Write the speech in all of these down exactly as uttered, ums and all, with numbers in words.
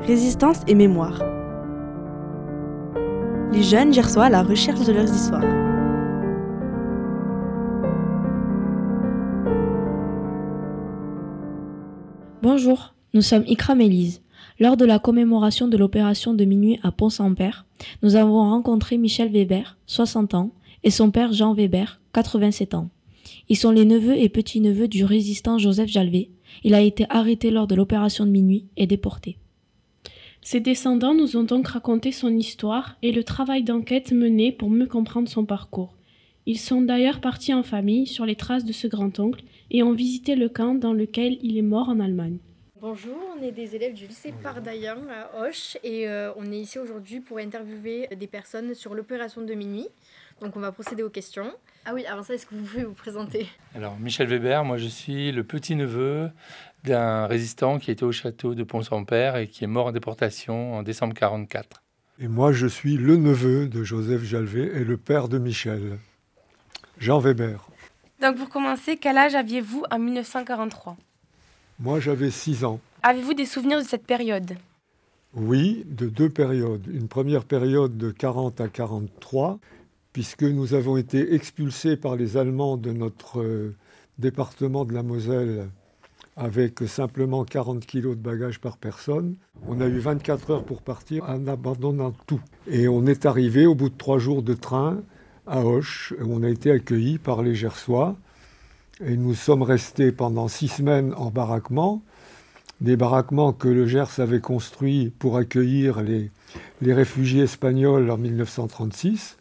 résistance et mémoire. Les jeunes gersois à la recherche de leurs histoires. Bonjour, nous sommes Ikram et Lise. Lors de la commémoration de l'opération de minuit à Pont-Sampère, nous avons rencontré Michel Weber, soixante ans, et son père Jean Weber, quatre-vingt-sept ans. Ils sont les neveux et petits-neveux du résistant Joseph Jalvé. Il a été arrêté lors de l'opération de minuit et déporté. Ses descendants nous ont donc raconté son histoire et le travail d'enquête mené pour mieux comprendre son parcours. Ils sont d'ailleurs partis en famille sur les traces de ce grand-oncle et ont visité le camp dans lequel il est mort en Allemagne. Bonjour, on est des élèves du lycée Pardaillan à Auch et euh, on est ici aujourd'hui pour interviewer des personnes sur l'opération de minuit. Donc on va procéder aux questions. Ah oui, avant ça, est-ce que vous pouvez vous présenter ? Alors, Michel Weber, moi je suis le petit-neveu d'un résistant qui était au château de Pont-Sampère et qui est mort en déportation en décembre quarante-quatre. Et moi je suis le neveu de Joseph Jalvé et le père de Michel, Jean Weber. Donc pour commencer, quel âge aviez-vous en dix-neuf cent quarante-trois ? Moi j'avais six ans. Avez-vous des souvenirs de cette période ? Oui, de deux périodes. Une première période de quarante à quarante-trois, puisque nous avons été expulsés par les Allemands de notre euh, département de la Moselle avec simplement quarante kilos de bagages par personne. On a eu vingt-quatre heures pour partir en abandonnant tout. Et on est arrivé au bout de trois jours de train à Auch, où on a été accueillis par les Gersois. Et nous sommes restés pendant six semaines en baraquement, des baraquements que le Gers avait construits pour accueillir les, les réfugiés espagnols en dix-neuf cent trente-six.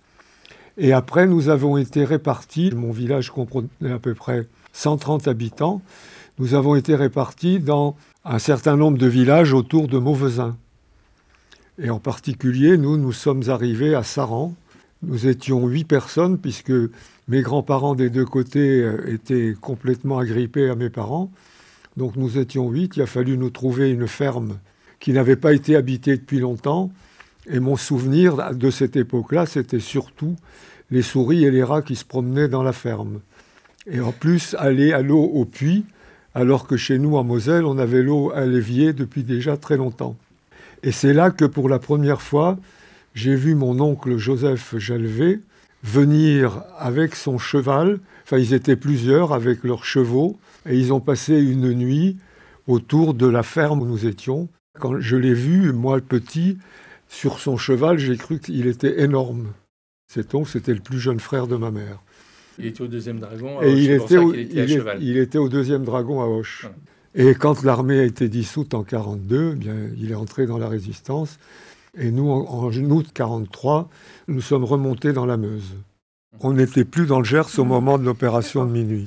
Et après, nous avons été répartis, mon village comprenait à peu près cent trente habitants, nous avons été répartis dans un certain nombre de villages autour de Mauvezin. Et en particulier, nous, nous sommes arrivés à Saran. Nous étions huit personnes, puisque mes grands-parents des deux côtés étaient complètement agrippés à mes parents. Donc nous étions huit, il a fallu nous trouver une ferme qui n'avait pas été habitée depuis longtemps. Et mon souvenir de cette époque-là, c'était surtout les souris et les rats qui se promenaient dans la ferme. Et en plus, aller à l'eau au puits, alors que chez nous, en Moselle, on avait l'eau à l'évier depuis déjà très longtemps. Et c'est là que, pour la première fois, j'ai vu mon oncle Joseph Jalvé venir avec son cheval. Enfin, ils étaient plusieurs avec leurs chevaux, et ils ont passé une nuit autour de la ferme où nous étions. Quand je l'ai vu, moi, petit, sur son cheval, j'ai cru qu'il était énorme. Cet oncle, c'était le plus jeune frère de ma mère. Il était au deuxième dragon, et il était, au, il, était il, est, il était au deuxième dragon à Auch. Voilà. Et quand l'armée a été dissoute en quarante-deux, eh bien, il est entré dans la résistance. Et nous, en, en août quarante-trois, nous sommes remontés dans la Meuse. On n'était plus dans le Gers au moment de l'opération de minuit.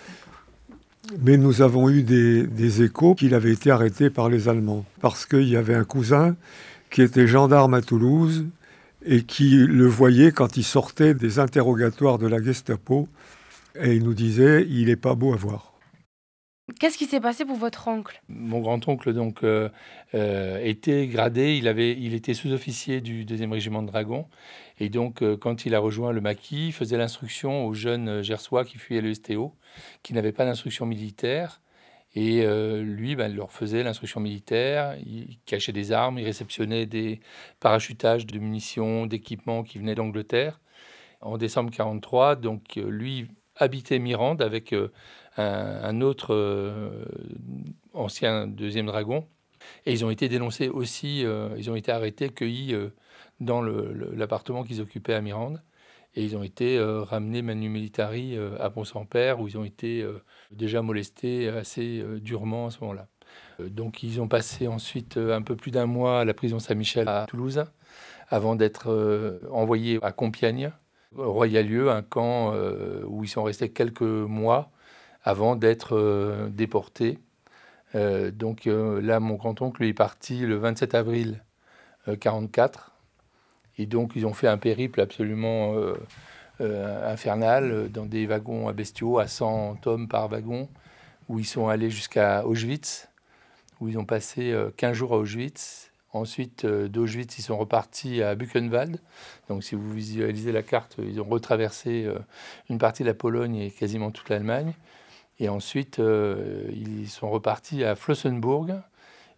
Mais nous avons eu des, des échos qu'il avait été arrêté par les Allemands. Parce qu'il y avait un cousin qui était gendarme à Toulouse et qui le voyait quand il sortait des interrogatoires de la Gestapo. Et il nous disait, il n'est pas beau à voir. Qu'est-ce qui s'est passé pour votre oncle ? Mon grand-oncle donc, euh, euh, était gradé, il, avait, il était sous-officier du deuxième régiment de dragons. Et donc, euh, quand il a rejoint le maquis, il faisait l'instruction aux jeunes Gersois qui fuyaient le S T O, qui n'avaient pas d'instruction militaire. Et euh, lui, ben, il leur faisait l'instruction militaire, il cachait des armes, il réceptionnait des parachutages de munitions, d'équipements qui venaient d'Angleterre. En décembre quarante-trois, donc, lui habitait Mirande avec euh, un, un autre euh, ancien deuxième dragon. Et ils ont été dénoncés aussi, euh, ils ont été arrêtés, cueillis euh, dans le, le, l'appartement qu'ils occupaient à Mirande. Et ils ont été euh, ramenés manu militari euh, à Pont-Sampère, où ils ont été euh, déjà molestés assez euh, durement à ce moment-là. Euh, donc ils ont passé ensuite euh, un peu plus d'un mois à la prison Saint-Michel à Toulouse, avant d'être euh, envoyés à Compiègne, Royalieu, un camp euh, où ils sont restés quelques mois avant d'être euh, déportés. Euh, donc euh, là, mon grand-oncle est parti le vingt-sept avril euh, quarante-quatre. Et donc, ils ont fait un périple absolument euh, euh, infernal dans des wagons à bestiaux, à cent hommes par wagon, où ils sont allés jusqu'à Auschwitz, où ils ont passé euh, quinze jours à Auschwitz. Ensuite, euh, d'Auschwitz, ils sont repartis à Buchenwald. Donc, si vous visualisez la carte, ils ont retraversé euh, une partie de la Pologne et quasiment toute l'Allemagne. Et ensuite, euh, ils sont repartis à Flossenburg.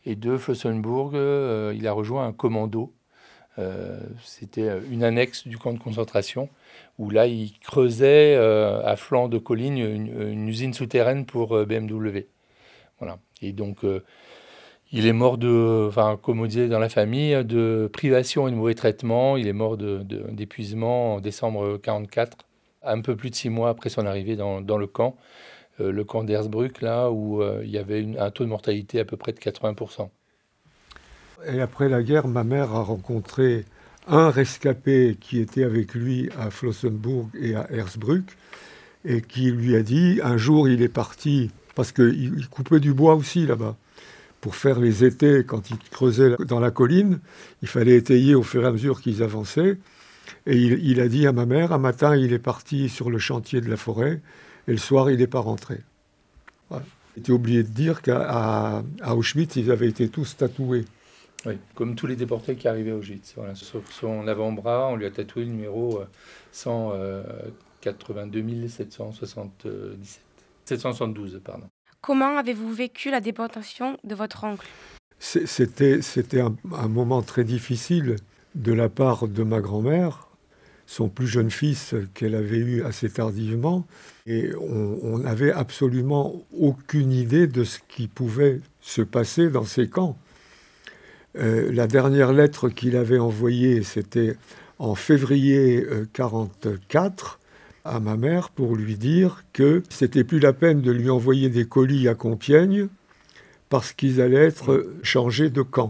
Et de Flossenburg, euh, il a rejoint un commando. Euh, c'était une annexe du camp de concentration, où là, il creusait euh, à flanc de colline une, une usine souterraine pour euh, B M W. Voilà. Et donc, euh, il est mort de, enfin, comme on disait dans la famille, de privation et de mauvais traitement. Il est mort de, de, d'épuisement en décembre mille neuf cent quarante-quatre, un peu plus de six mois après son arrivée dans, dans le camp, euh, le camp d'Hersbruck, là où euh, il y avait une, un taux de mortalité à peu près de quatre-vingts pour cent. Et après la guerre, ma mère a rencontré un rescapé qui était avec lui à Flossenburg et à Hersbruck, et qui lui a dit, un jour il est parti, parce qu'il coupait du bois aussi là-bas, pour faire les étais, quand ils creusaient dans la colline, il fallait étayer au fur et à mesure qu'ils avançaient, et il, il a dit à ma mère, un matin il est parti sur le chantier de la forêt, et le soir il n'est pas rentré. Voilà. J'ai oublié de dire qu'à à, à Auschwitz, ils avaient été tous tatoués. Oui, comme tous les déportés qui arrivaient à Auschwitz. Voilà. Sur son avant-bras, on lui a tatoué le numéro cent quatre-vingt-deux mille sept cent soixante-dix-sept. sept cent soixante-douze, pardon. Comment avez-vous vécu la déportation de votre oncle ? C'était, c'était un, un moment très difficile de la part de ma grand-mère, son plus jeune fils qu'elle avait eu assez tardivement, et on n'avait absolument aucune idée de ce qui pouvait se passer dans ces camps. Euh, la dernière lettre qu'il avait envoyée, c'était en février mille neuf cent quarante-quatre à ma mère pour lui dire que c'était plus la peine de lui envoyer des colis à Compiègne parce qu'ils allaient être changés de camp.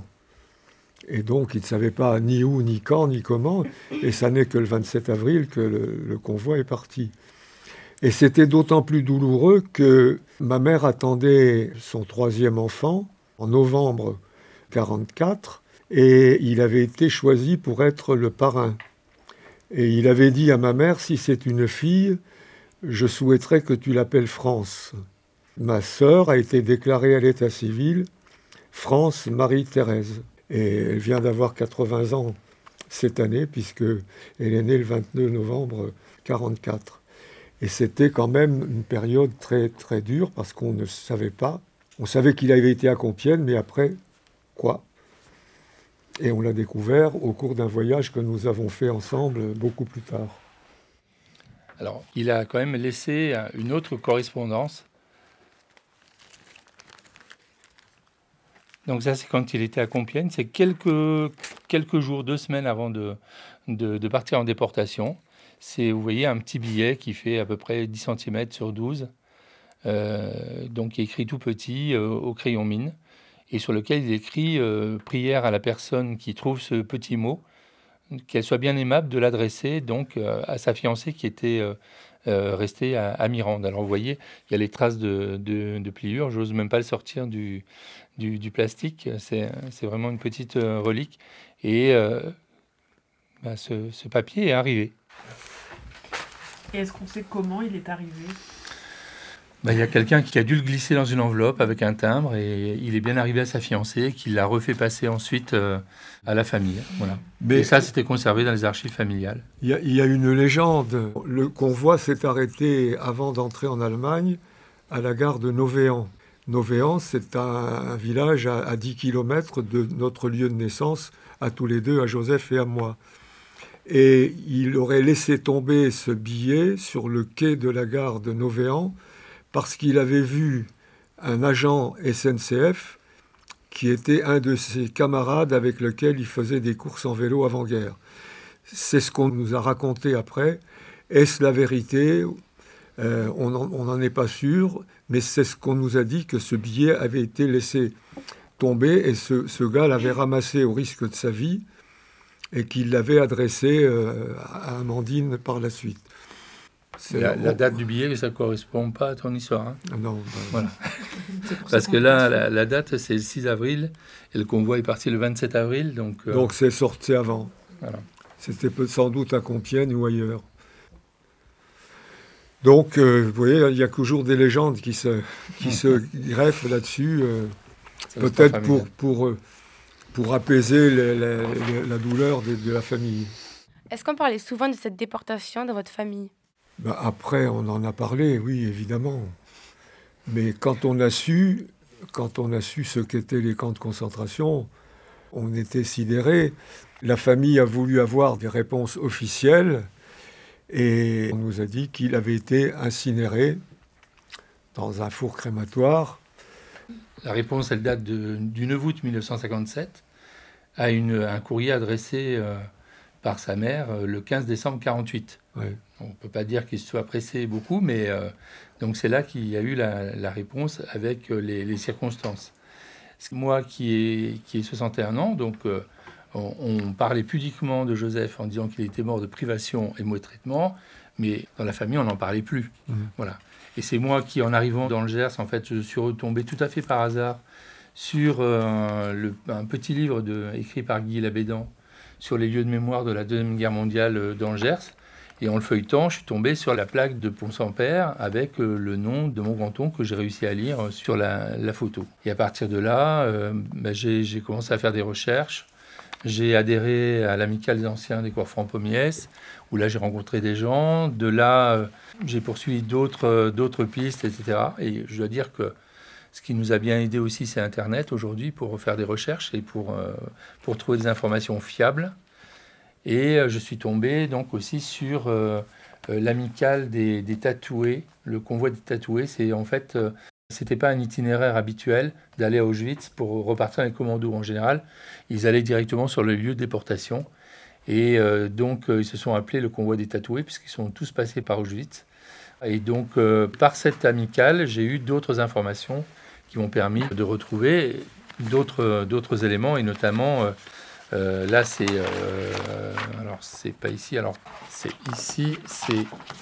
Et donc, il ne savait pas ni où, ni quand, ni comment. Et ça n'est que le vingt-sept avril que le, le convoi est parti. Et c'était d'autant plus douloureux que ma mère attendait son troisième enfant en novembre mille neuf cent quarante-quatre, et il avait été choisi pour être le parrain. Et il avait dit à ma mère, si c'est une fille, je souhaiterais que tu l'appelles France. Ma sœur a été déclarée à l'état civil France Marie-Thérèse. Et elle vient d'avoir quatre-vingts ans cette année, puisqu'elle est née le vingt-deux novembre mille neuf cent quarante-quatre. Et c'était quand même une période très, très dure, parce qu'on ne savait pas. On savait qu'il avait été à Compiègne, mais après, quoi ? Et on l'a découvert au cours d'un voyage que nous avons fait ensemble beaucoup plus tard. Alors, il a quand même laissé une autre correspondance. Donc ça, c'est quand il était à Compiègne. C'est quelques, quelques jours, deux semaines avant de, de, de partir en déportation. C'est, vous voyez, un petit billet qui fait à peu près dix centimètres sur douze. Euh, donc, qui est écrit tout petit euh, au crayon mine. Et sur lequel il écrit euh, « Prière à la personne qui trouve ce petit mot, qu'elle soit bien aimable de l'adresser donc euh, à sa fiancée qui était euh, euh, restée à, à Mirande. » Alors vous voyez, il y a les traces de, de, de pliure, j'ose même pas le sortir du, du, du plastique, c'est, c'est vraiment une petite euh, relique. Et euh, bah, ce, ce papier est arrivé. Et est-ce qu'on sait comment il est arrivé ? Ben, il y a quelqu'un qui a dû le glisser dans une enveloppe avec un timbre et il est bien arrivé à sa fiancée qui l'a refait passer ensuite euh, à la famille. Voilà. Mais et ça, c'était conservé dans les archives familiales. Il y, y a une légende. Le convoi s'est arrêté avant d'entrer en Allemagne à la gare de Novéan. Novéan, c'est un, un village à, à dix kilomètres de notre lieu de naissance, à tous les deux, à Joseph et à moi. Et il aurait laissé tomber ce billet sur le quai de la gare de Novéan parce qu'il avait vu un agent S N C F qui était un de ses camarades avec lequel il faisait des courses en vélo avant-guerre. C'est ce qu'on nous a raconté après. Est-ce la vérité ? euh, On n'en est pas sûr, mais c'est ce qu'on nous a dit, que ce billet avait été laissé tomber et ce, ce gars l'avait ramassé au risque de sa vie et qu'il l'avait adressé euh, à Amandine par la suite. C'est la, la date du billet, ça ne correspond pas à ton histoire. Hein. Non. Bah, voilà. Parce que là, la, la date, c'est le six avril, et le convoi est parti le vingt-sept avril. Donc, euh... donc c'est sorti avant. Voilà. C'était sans doute à Compiègne ou ailleurs. Donc, euh, vous voyez, il y a toujours des légendes qui se, qui se greffent là-dessus, euh, peut-être pour, pour, pour apaiser les, les, les, la douleur de, de la famille. Est-ce qu'on parlait souvent de cette déportation dans votre famille ? Ben après, on en a parlé, oui, évidemment. Mais quand on a su, Quand on a su ce qu'étaient les camps de concentration, on était sidérés. La famille a voulu avoir des réponses officielles et on nous a dit qu'il avait été incinéré dans un four crématoire. La réponse, elle date de, du neuf août mille neuf cent cinquante-sept à une, un courrier adressé euh, par sa mère euh, le quinze décembre quarante-huit. Ouais. On ne peut pas dire qu'il se soit pressé beaucoup, mais euh, donc c'est là qu'il y a eu la, la réponse avec euh, les, les circonstances. Moi qui ai, qui ai soixante et un ans, donc euh, on, on parlait pudiquement de Joseph en disant qu'il était mort de privation et mauvais traitement, mais dans la famille on n'en parlait plus. Mmh. Voilà. Et c'est moi qui, en arrivant dans le Gers, en fait, je suis retombé tout à fait par hasard sur euh, le, un petit livre de, écrit par Guy Labédan sur les lieux de mémoire de la Deuxième Guerre mondiale dans le Gers. Et en le feuilletant, je suis tombé sur la plaque de Pont-Saint-Père avec euh, le nom de mon grand-oncle que j'ai réussi à lire sur la, la photo. Et à partir de là, euh, bah, j'ai, j'ai commencé à faire des recherches. J'ai adhéré à l'Amicale des anciens des corps francs-pommiès, où là j'ai rencontré des gens. De là, euh, j'ai poursuivi d'autres, euh, d'autres pistes, et cetera. Et je dois dire que ce qui nous a bien aidé aussi, c'est Internet aujourd'hui pour faire des recherches et pour, euh, pour trouver des informations fiables. Et je suis tombé donc aussi sur euh, l'amicale des, des tatoués. Le convoi des tatoués, c'est en fait, euh, c'était pas un itinéraire habituel d'aller à Auschwitz pour repartir avec les commandos. En général, ils allaient directement sur le lieu de déportation. Et euh, donc, euh, ils se sont appelés le convoi des tatoués puisqu'ils sont tous passés par Auschwitz. Et donc, euh, par cette amicale, j'ai eu d'autres informations qui m'ont permis de retrouver d'autres, d'autres éléments et notamment... Euh, Euh, là, c'est... Euh, alors, c'est pas ici. Alors, c'est ici. C'est...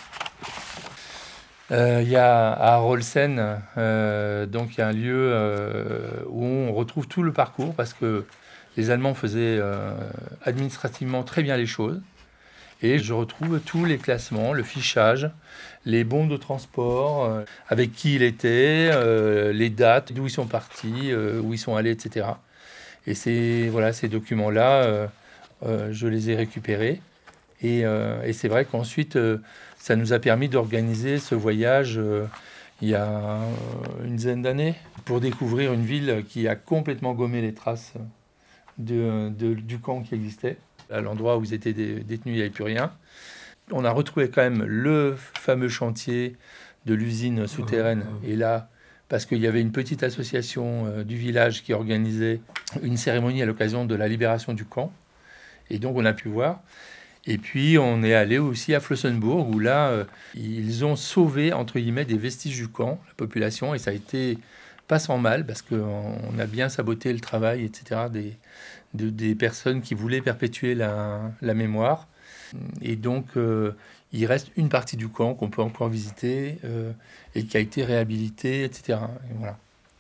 Il euh, y a à Rolsen, euh, donc il y a un lieu euh, où on retrouve tout le parcours parce que les Allemands faisaient euh, administrativement très bien les choses. Et je retrouve tous les classements, le fichage, les bons de transport, euh, avec qui il était, euh, les dates, d'où ils sont partis, euh, où ils sont allés, et cetera. Et c'est, voilà, ces documents-là, euh, euh, je les ai récupérés. Et, euh, et c'est vrai qu'ensuite, euh, ça nous a permis d'organiser ce voyage euh, il y a une dizaine d'années pour découvrir une ville qui a complètement gommé les traces de, de, du camp qui existait. À l'endroit où ils étaient détenus, il n'y avait plus rien. On a retrouvé quand même le fameux chantier de l'usine souterraine. Et là, parce qu'il y avait une petite association euh, du village qui organisait une cérémonie à l'occasion de la libération du camp. Et donc, on a pu voir. Et puis, on est allé aussi à Flossenburg, où là, euh, ils ont sauvé, entre guillemets, des vestiges du camp, la population. Et ça a été pas sans mal, parce qu'on a bien saboté le travail, et cetera, des, de, des personnes qui voulaient perpétuer la, la mémoire. Et donc... Euh, il reste une partie du camp qu'on peut encore visiter euh, et qui a été réhabilitée, et cetera. Et voilà.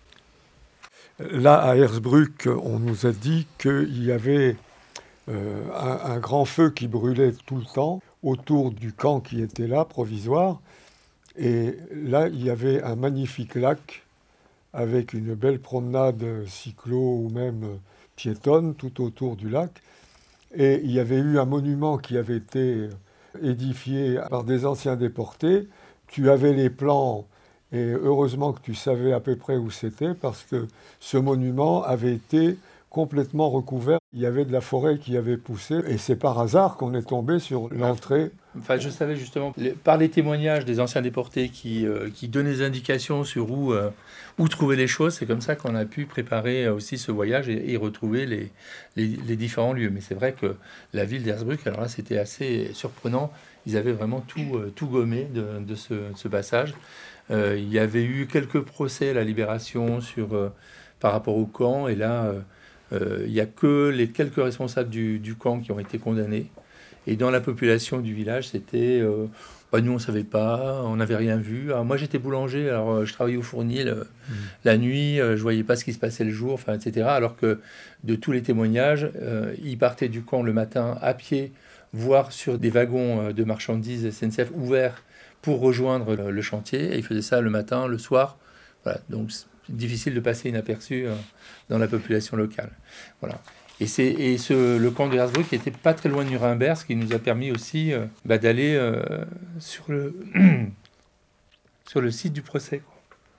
Là, à Hersbruck, on nous a dit qu'il y avait euh, un, un grand feu qui brûlait tout le temps autour du camp qui était là, provisoire. Et là, il y avait un magnifique lac avec une belle promenade cyclo ou même piétonne tout autour du lac. Et il y avait eu un monument qui avait été... édifié par des anciens déportés. Tu avais les plans et heureusement que tu savais à peu près où c'était parce que ce monument avait été complètement recouvert. Il y avait de la forêt qui avait poussé et c'est par hasard qu'on est tombé sur l'entrée. Enfin, je savais justement, par les témoignages des anciens déportés qui, euh, qui donnaient des indications sur où, euh, où trouver les choses, c'est comme ça qu'on a pu préparer aussi ce voyage et, et retrouver les, les, les différents lieux. Mais c'est vrai que la ville d'Hersbruck, alors là, c'était assez surprenant. Ils avaient vraiment tout, euh, tout gommé de, de, ce, de ce passage. Euh, il y avait eu quelques procès à la Libération sur, euh, par rapport au camp, et là, euh, euh, il n'y a que les quelques responsables du, du camp qui ont été condamnés. Et dans la population du village, c'était... Euh, bah, nous, on ne savait pas, on n'avait rien vu. Alors, moi, j'étais boulanger, alors euh, je travaillais au fournier le, mmh. la nuit, euh, je ne voyais pas ce qui se passait le jour, enfin, et cetera. Alors que de tous les témoignages, euh, ils partaient du camp le matin à pied, voire sur des wagons de marchandises S N C F ouverts pour rejoindre le, le chantier. Et ils faisaient ça le matin, le soir. Voilà, donc c'est difficile de passer inaperçu euh, dans la population locale. Voilà. Et, c'est, et ce, le camp de Hersbruck n'était pas très loin de Nuremberg, ce qui nous a permis aussi euh, bah, d'aller euh, sur, le sur le site du procès, quoi.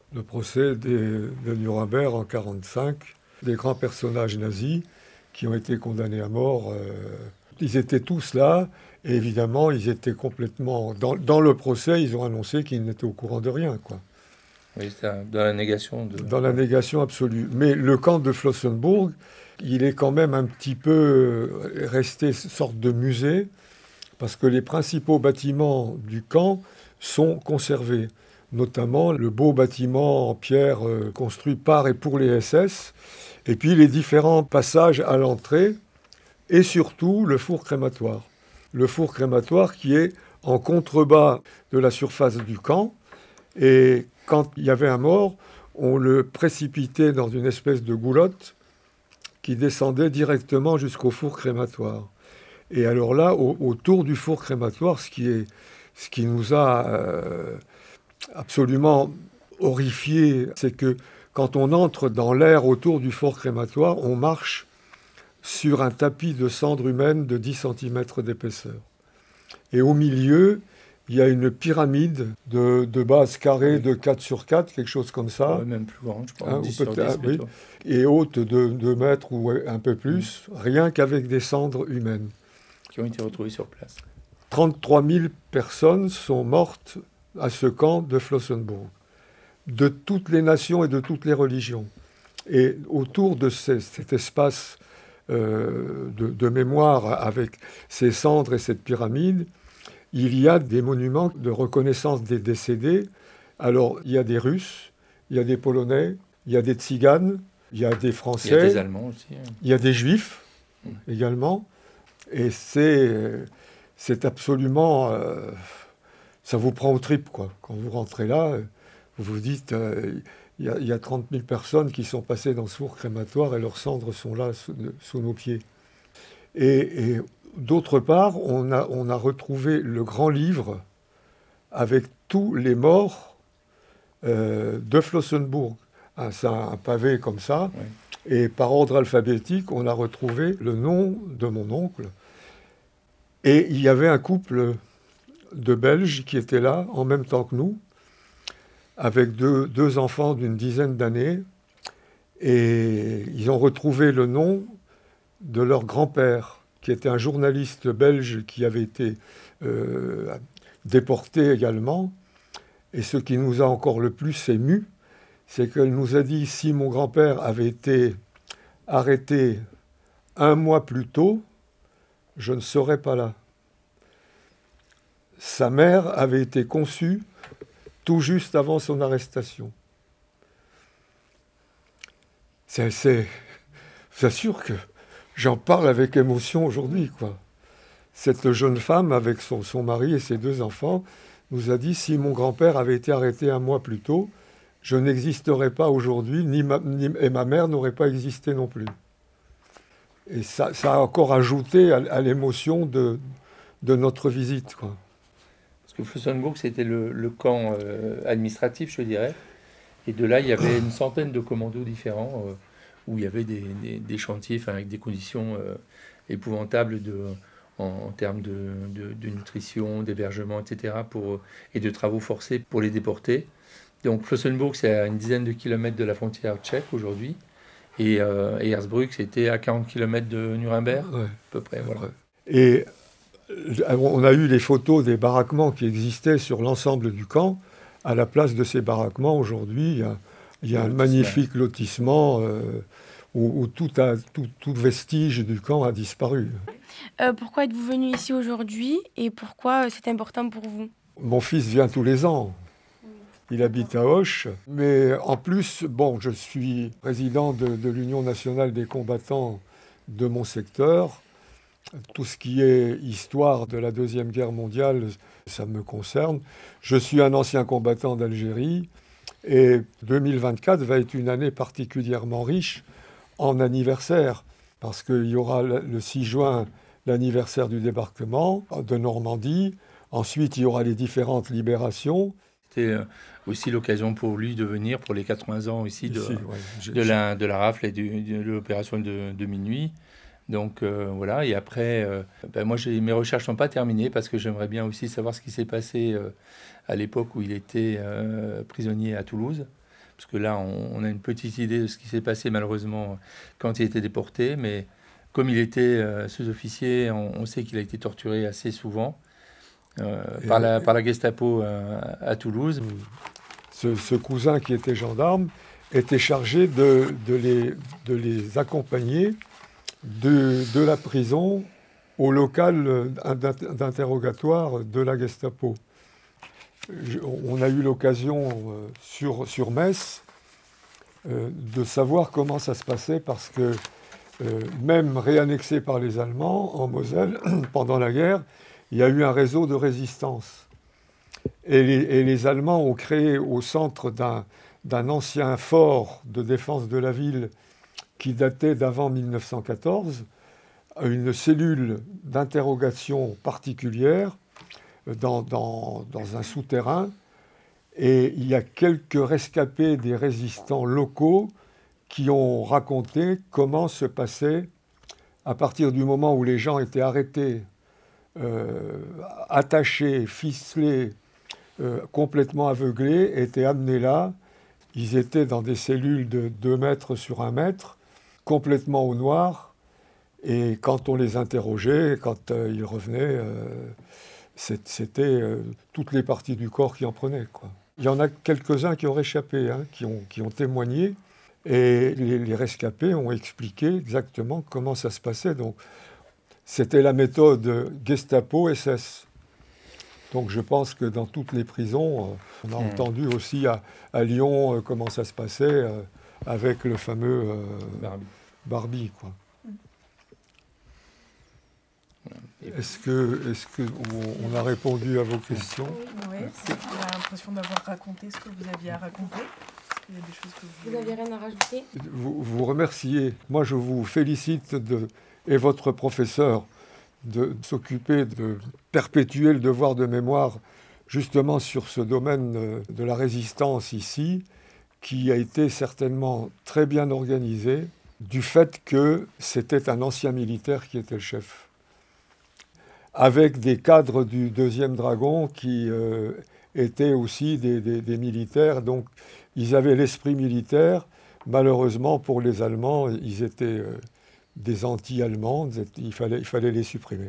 le procès des, de Nuremberg en mille neuf cent quarante-cinq, des grands personnages nazis qui ont été condamnés à mort. Euh, ils étaient tous là, et évidemment, ils étaient complètement... Dans, dans le procès, ils ont annoncé qu'ils n'étaient au courant de rien, quoi. Oui, c'est dans la négation. De... Dans la négation absolue. Mais le camp de Flossenbürg, il est quand même un petit peu resté sorte de musée, parce que les principaux bâtiments du camp sont conservés, notamment le beau bâtiment en pierre euh, construit par et pour les S S, et puis les différents passages à l'entrée, et surtout le four crématoire. Le four crématoire qui est en contrebas de la surface du camp, et quand il y avait un mort, on le précipitait dans une espèce de goulotte qui descendait directement jusqu'au four crématoire. Et alors là, au, autour du four crématoire, ce qui, est, ce qui nous a euh, absolument horrifiés, c'est que quand on entre dans l'air autour du four crématoire, on marche sur un tapis de cendres humaines de dix centimètres d'épaisseur. Et au milieu, il y a une pyramide de, de base carrée de quatre sur quatre, quelque chose comme ça. Ouais, même plus grande, je pense, hein, dix sur dix, ah, oui, et haute de deux mètres ou un peu plus, mmh. rien qu'avec des cendres humaines. Qui ont été retrouvées sur place. trente-trois mille personnes sont mortes à ce camp de Flossenbürg, de toutes les nations et de toutes les religions. Et autour de ces, cet espace euh, de, de mémoire avec ces cendres et cette pyramide, il y a des monuments de reconnaissance des décédés. Alors, il y a des Russes, il y a des Polonais, il y a des Tziganes, il y a des Français. Il y a des Allemands aussi. Hein. Il y a des Juifs mmh. également. Et c'est, c'est absolument... Euh, ça vous prend aux tripes, quoi. Quand vous rentrez là, vous vous dites, euh, il y a, il y a trente mille personnes qui sont passées dans ce four crématoire et leurs cendres sont là, sous, sous nos pieds. Et... et d'autre part, on a, on a retrouvé le grand livre avec tous les morts euh, de Flossenbürg. Ah, c'est un, un pavé comme ça. Oui. Et par ordre alphabétique, on a retrouvé le nom de mon oncle. Et il y avait un couple de Belges qui étaient là en même temps que nous, avec deux, deux enfants d'une dizaine d'années. Et ils ont retrouvé le nom de leur grand-père, qui était un journaliste belge qui avait été euh, déporté également. Et ce qui nous a encore le plus ému, c'est qu'elle nous a dit, si mon grand-père avait été arrêté un mois plus tôt, je ne serais pas là. Sa mère avait été conçue tout juste avant son arrestation. C'est, c'est, c'est sûr que j'en parle avec émotion aujourd'hui, quoi. Cette jeune femme, avec son, son mari et ses deux enfants, nous a dit, si mon grand-père avait été arrêté un mois plus tôt, je n'existerais pas aujourd'hui, ni ma, ni, et ma mère n'aurait pas existé non plus. Et ça, ça a encore ajouté à, à l'émotion de, de notre visite, quoi. Parce que Flossenbürg, c'était le, le camp euh, administratif, je dirais. Et de là, il y avait une centaine de commandos différents, euh, où il y avait des, des, des chantiers avec des conditions euh, épouvantables de, en, en termes de, de, de nutrition, d'hébergement, et cetera, pour, et de travaux forcés pour les déportés. Donc Flossenbürg, c'est à une dizaine de kilomètres de la frontière tchèque aujourd'hui, et, euh, et Hersbruck, c'était à quarante kilomètres de Nuremberg, ouais, à peu près. Voilà. Ouais. Et on a eu les photos des baraquements qui existaient sur l'ensemble du camp. À la place de ces baraquements, aujourd'hui, il y a, il y a un magnifique lotissement euh, où, où tout, a, tout, tout vestige du camp a disparu. Euh, pourquoi êtes-vous venu ici aujourd'hui et pourquoi c'est important pour vous ? Mon fils vient tous les ans. Il habite à Auch. Mais en plus, bon, je suis président de, de l'Union nationale des combattants de mon secteur. Tout ce qui est histoire de la Deuxième Guerre mondiale, ça me concerne. Je suis un ancien combattant d'Algérie et deux mille vingt-quatre va être une année particulièrement riche en anniversaires parce qu'il y aura le six juin l'anniversaire du débarquement de Normandie. Ensuite, il y aura les différentes libérations. C'était aussi l'occasion pour lui de venir pour les quatre-vingts ans aussi de, Ici, ouais. de, la, de la rafle et du, de l'opération de, de minuit. Donc euh, voilà, et après, euh, ben moi j'ai, mes recherches ne sont pas terminées parce que j'aimerais bien aussi savoir ce qui s'est passé euh, à l'époque où il était euh, prisonnier à Toulouse. parce que là, on, on a une petite idée de ce qui s'est passé malheureusement quand il était déporté, mais comme il était euh, sous-officier, on, on sait qu'il a été torturé assez souvent euh, par, la, par la Gestapo euh, à Toulouse. Ce, ce cousin qui était gendarme était chargé de, de, les, de les accompagner de, de la prison au local d'interrogatoire de la Gestapo. Je, on a eu l'occasion euh, sur, sur Metz euh, de savoir comment ça se passait parce que euh, même réannexé par les Allemands en Moselle, pendant la guerre, il y a eu un réseau de résistance. Et les, et les Allemands ont créé au centre d'un, d'un ancien fort de défense de la ville qui datait d'avant mille neuf cent quatorze, une cellule d'interrogation particulière dans, dans, dans un souterrain. Et il y a quelques rescapés des résistants locaux qui ont raconté comment se passait, à partir du moment où les gens étaient arrêtés, euh, attachés, ficelés, euh, complètement aveuglés, étaient amenés là. Ils étaient dans des cellules de deux mètres sur un mètre, complètement au noir. Et quand on les interrogeait, quand euh, ils revenaient, euh, c'était euh, toutes les parties du corps qui en prenaient, quoi. Il y en a quelques-uns qui ont réchappé, hein, qui, ont, qui ont témoigné. Et les, les rescapés ont expliqué exactement comment ça se passait. Donc, c'était la méthode Gestapo-S S. Donc, je pense que dans toutes les prisons, on a mmh. entendu aussi à, à Lyon euh, comment ça se passait euh, avec le fameux euh, Barbie. Barbie, quoi. Est-ce que, est-ce que on a répondu à vos questions? Oui, j'ai l'impression d'avoir raconté ce que vous aviez à raconter. Il y a des choses que vous... Vous n'avez rien à rajouter? Vous, vous remerciez. Moi, je vous félicite de, et votre professeur de, de s'occuper de perpétuer le devoir de mémoire justement sur ce domaine de la résistance ici, qui a été certainement très bien organisé du fait que c'était un ancien militaire qui était le chef, avec des cadres du deuxième Dragon qui euh, étaient aussi des, des, des militaires. Donc, ils avaient l'esprit militaire. Malheureusement, pour les Allemands, ils étaient euh, des anti-allemands. Il fallait, il fallait les supprimer.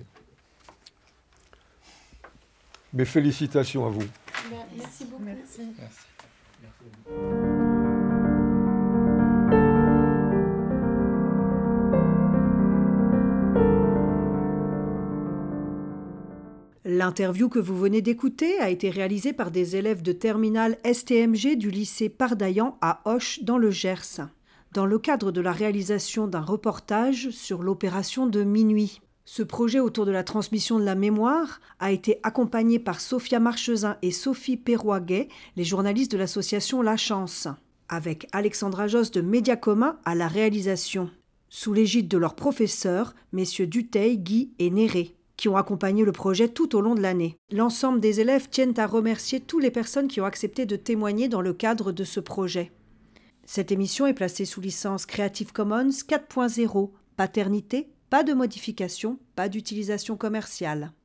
Mes félicitations à vous. Merci beaucoup. Merci. Merci. Merci. L'interview que vous venez d'écouter a été réalisée par des élèves de terminale S T M G du lycée Pardaillan à Auch dans le Gers, dans le cadre de la réalisation d'un reportage sur l'opération de minuit. Ce projet autour de la transmission de la mémoire a été accompagné par Sophia Marchezin et Sophie Perroguet, les journalistes de l'association La Chance, avec Alexandra Josse de Médiacoma à la réalisation, sous l'égide de leurs professeurs, messieurs Dutheil, Guy et Néré, qui ont accompagné le projet tout au long de l'année. L'ensemble des élèves tiennent à remercier toutes les personnes qui ont accepté de témoigner dans le cadre de ce projet. Cette émission est placée sous licence Creative Commons quatre point zéro. Paternité, pas de modification, pas d'utilisation commerciale.